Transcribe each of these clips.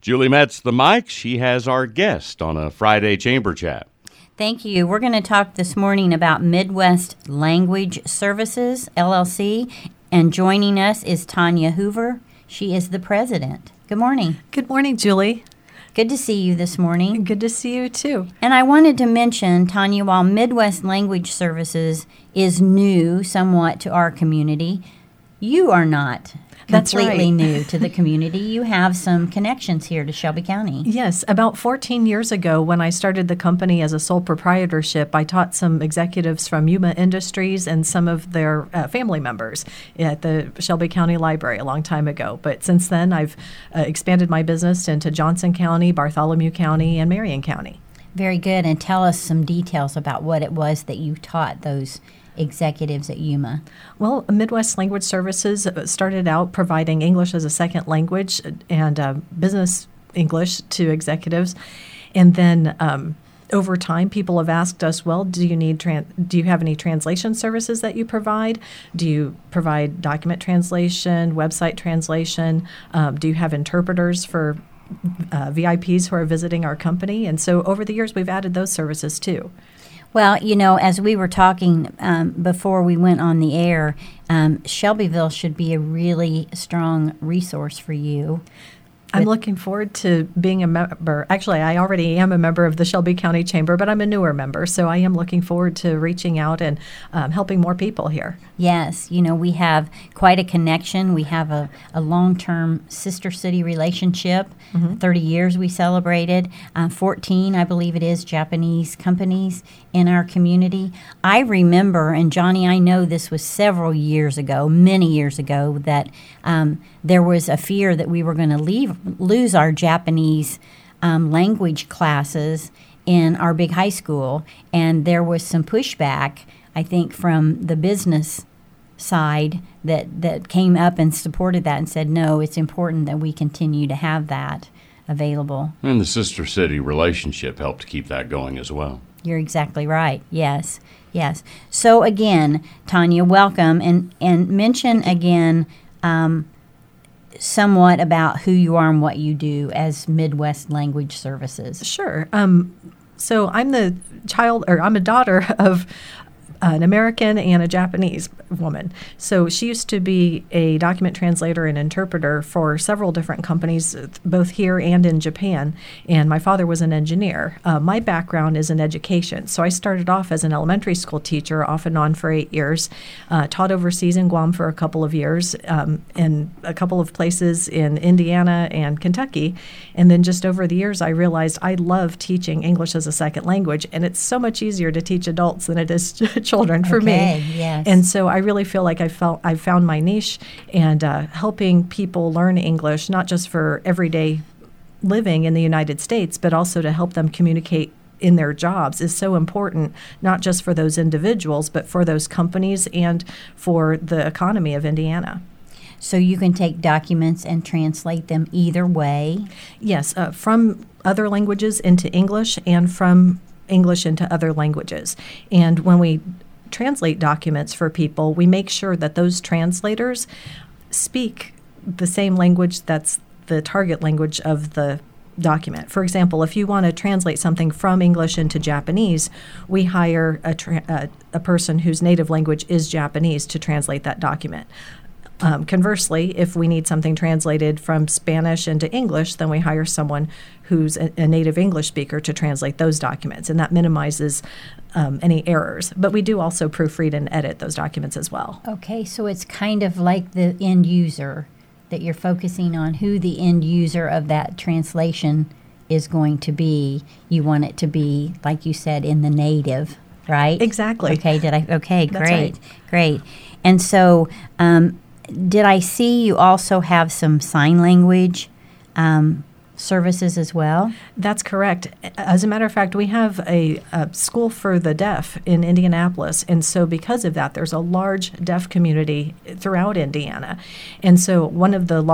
Julie Metz, the mic. She has our guest on a Friday Chamber Chat. Thank you. We're going to talk this morning about Midwest Language Services, LLC, and joining us is Tanya Hoover. She is the president. Good morning. Good morning, Julie. Good to see you this morning. Good to see you, too. And I wanted to mention, Tanya, while Midwest Language Services is new somewhat to our community, you are not completely new to the community. You have some connections here to Shelby County. Yes. About 14 years ago, when I started the company as a sole proprietorship, I taught some executives from Yuma Industries and some of their family members at the Shelby County Library a long time ago. But since then, I've expanded my business into Johnson County, Bartholomew County, and Marion County. Very good. And tell us some details about what it was that you taught those executives at Yuma. Well, Midwest Language Services started out providing English as a second language and business English to executives. And then over time, people have asked us, well, do you have any translation services that you provide? Do you provide document translation, website translation? Do you have interpreters for VIPs who are visiting our company? And so over the years, we've added those services too. Well, you know, as we were talking before we went on the air, Shelbyville should be a really strong resource for you. I'm looking forward to being a member. Actually, I already am a member of the Shelby County Chamber, but I'm a newer member, so I am looking forward to reaching out and helping more people here. Yes, you know, we have quite a connection. We have a long-term sister city relationship. 30 years we celebrated. 14, I believe it is, Japanese companies in our community. I remember, and Johnny, I know this was several years ago, many years ago, that there was a fear that we were going to lose our Japanese language classes in our big high school, and there was some pushback, I think, from the business side that came up and supported that and said, no, it's important that we continue to have that available. And the sister city relationship helped to keep that going as well. You're exactly right. Yes, yes. So again, Tanya, welcome, and mention again somewhat about who you are and what you do as Midwest Language Services. Sure. So I'm I'm a daughter of an American and a Japanese woman. So she used to be a document translator and interpreter for several different companies, both here and in Japan. And my father was an engineer. My background is in education. So I started off as an elementary school teacher, off and on for 8 years, taught overseas in Guam for a couple of years, in a couple of places in Indiana and Kentucky. And then just over the years, I realized I love teaching English as a second language. And it's so much easier to teach adults than it is children for me. Yes. And so I really feel like I've found my niche, and helping people learn English, not just for everyday living in the United States, but also to help them communicate in their jobs is so important, not just for those individuals, but for those companies and for the economy of Indiana. So you can take documents and translate them either way? Yes, from other languages into English and from English into other languages. And when we translate documents for people, we make sure that those translators speak the same language that's the target language of the document. For example, if you want to translate something from English into Japanese, we hire a person whose native language is Japanese to translate that document. Conversely, if we need something translated from Spanish into English, then we hire someone who's a native English speaker to translate those documents, and that minimizes any errors. But we do also proofread and edit those documents as well. Okay, so it's kind of like the end user, that you're focusing on who the end user of that translation is going to be. You want it to be, like you said, in the native, right? Exactly. Okay, Okay, That's great, right. Great. And so did I see you also have some sign language services as well? That's correct. As a matter of fact, we have a school for the deaf in Indianapolis, and so because of that, there's a large deaf community throughout Indiana. And so one of the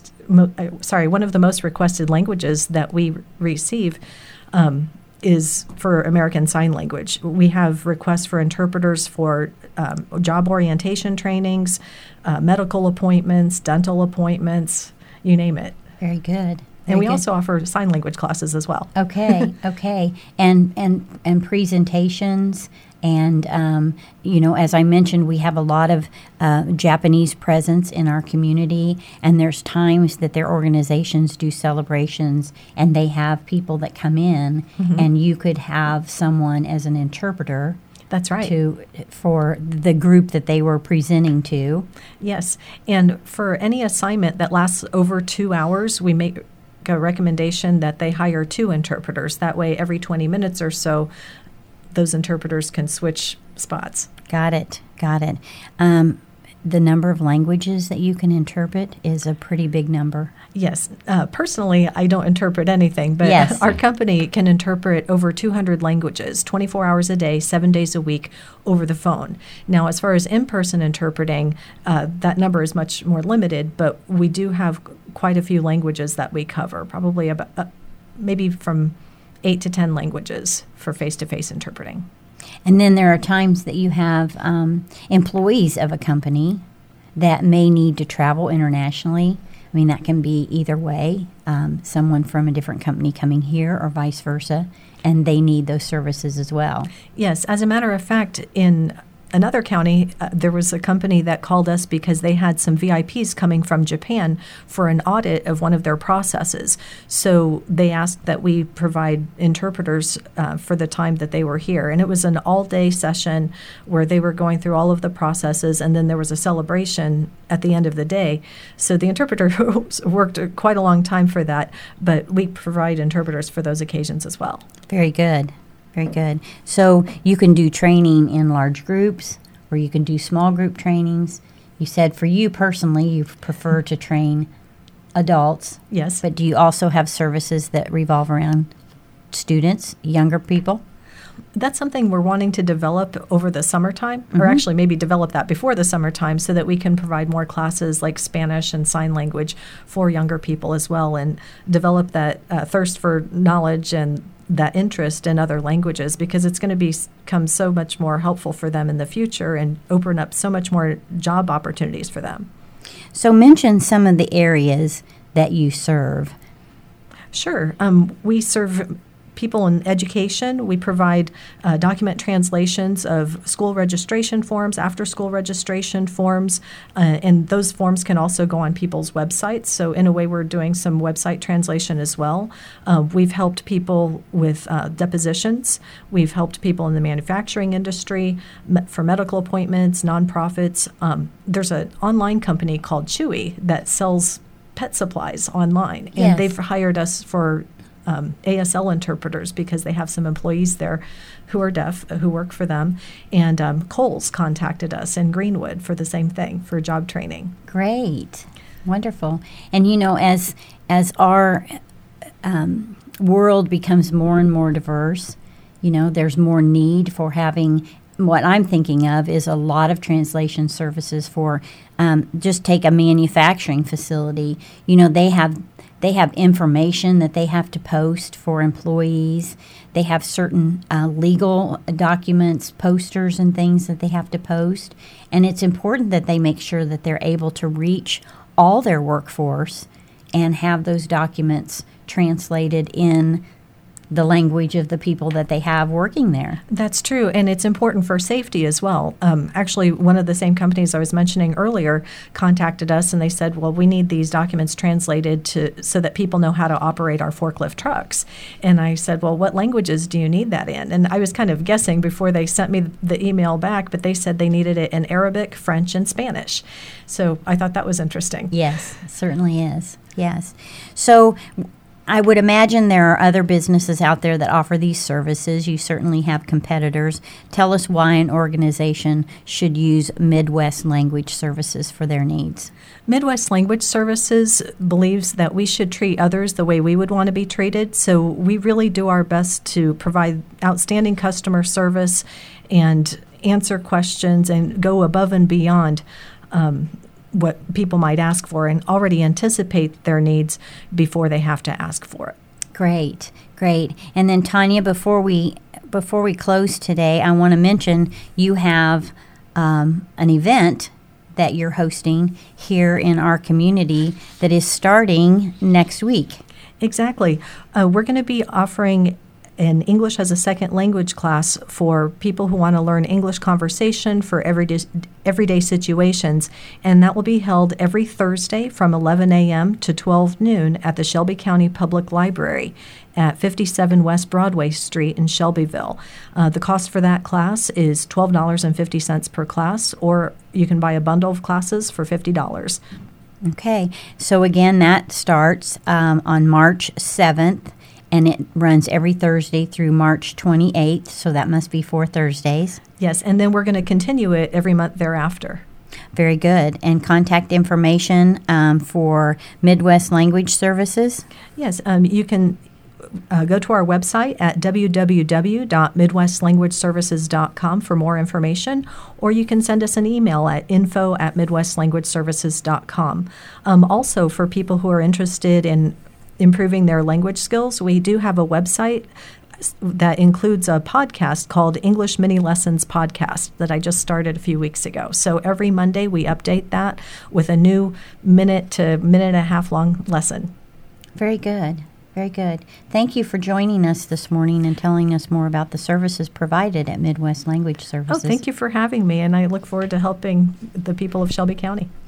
most requested languages that we receive is for American Sign Language. We have requests for interpreters for job orientation trainings, medical appointments, dental appointments, you name it. Very good. And we good. also offer sign language classes as well. Okay, okay, and presentations, and as I mentioned, we have a lot of Japanese presence in our community, and there's times that their organizations do celebrations, and they have people that come in, and you could have someone as an interpreter. That's right. For the group that they were presenting to. Yes, and for any assignment that lasts over 2 hours, we make a recommendation that they hire 2 interpreters. That way, every 20 minutes or so, those interpreters can switch spots. Got it. The number of languages that you can interpret is a pretty big number. Yes. Personally, I don't interpret anything, but Yes. our company can interpret over 200 languages, 24 hours a day, 7 days a week over the phone. Now, as far as in-person interpreting, that number is much more limited, but we do have quite a few languages that we cover, probably about maybe from 8 to 10 languages for face-to-face interpreting. And then there are times that you have employees of a company that may need to travel internationally. I mean, that can be either way, someone from a different company coming here or vice versa, and they need those services as well. Yes. As a matter of fact, in another county, there was a company that called us because they had some VIPs coming from Japan for an audit of one of their processes. So they asked that we provide interpreters for the time that they were here. And it was an all-day session where they were going through all of the processes, and then there was a celebration at the end of the day. So the interpreter worked quite a long time for that, but we provide interpreters for those occasions as well. Very good. Very good. So you can do training in large groups, or you can do small group trainings. You said for you personally, you prefer to train adults. Yes. But do you also have services that revolve around students, younger people? That's something we're wanting to develop over the summertime, or actually maybe develop that before the summertime so that we can provide more classes like Spanish and sign language for younger people as well, and develop that thirst for knowledge and that interest in other languages, because it's going to become so much more helpful for them in the future and open up so much more job opportunities for them. So mention some of the areas that you serve. Sure. We serve people in education. We provide document translations of school registration forms, after-school registration forms, and those forms can also go on people's websites. So in a way, we're doing some website translation as well. We've helped people with depositions. We've helped people in the manufacturing industry for medical appointments, nonprofits. There's an online company called Chewy that sells pet supplies online, and Yes. they've hired us for ASL interpreters because they have some employees there who are deaf who work for them. And Kohl's contacted us in Greenwood for the same thing, for job training. Great. Wonderful. And as our world becomes more and more diverse, there's more need for having, what I'm thinking of is a lot of translation services for, just take a manufacturing facility. They have information that they have to post for employees. They have certain legal documents, posters and things that they have to post. And it's important that they make sure that they're able to reach all their workforce and have those documents translated in the language of the people that they have working there. That's true, and it's important for safety as well. Actually, one of the same companies I was mentioning earlier contacted us, and they said, well, we need these documents translated so that people know how to operate our forklift trucks. And I said, well, what languages do you need that in? And I was kind of guessing before they sent me the email back, but they said they needed it in Arabic, French, and Spanish. So I thought that was interesting. Yes, it certainly is. Yes. So I would imagine there are other businesses out there that offer these services. You certainly have competitors. Tell us why an organization should use Midwest Language Services for their needs. Midwest Language Services believes that we should treat others the way we would want to be treated. So we really do our best to provide outstanding customer service and answer questions and go above and beyond what people might ask for, and already anticipate their needs before they have to ask for it. Great. And then Tanya, before we close today, I want to mention you have an event that you're hosting here in our community that is starting next week. Exactly. We're going to be offering an English as a second language class for people who want to learn English conversation for everyday situations, and that will be held every Thursday from 11 a.m. to 12 noon at the Shelby County Public Library at 57 West Broadway Street in Shelbyville. The cost for that class is $12.50 per class, or you can buy a bundle of classes for $50. Okay, so again, that starts on March 7th, and it runs every Thursday through March 28th, so that must be 4 Thursdays. Yes, and then we're going to continue it every month thereafter. Very good. And contact information for Midwest Language Services? Yes, you can go to our website at www.midwestlanguageservices.com for more information, or you can send us an email at info@midwestlanguageservices.com. Also, for people who are interested in improving their language skills, we do have a website that includes a podcast called English Mini Lessons Podcast that I just started a few weeks ago. So every Monday we update that with a new minute to minute and a half long lesson. Very good. Very good. Thank you for joining us this morning and telling us more about the services provided at Midwest Language Services. Oh, thank you for having me, and I look forward to helping the people of Shelby County.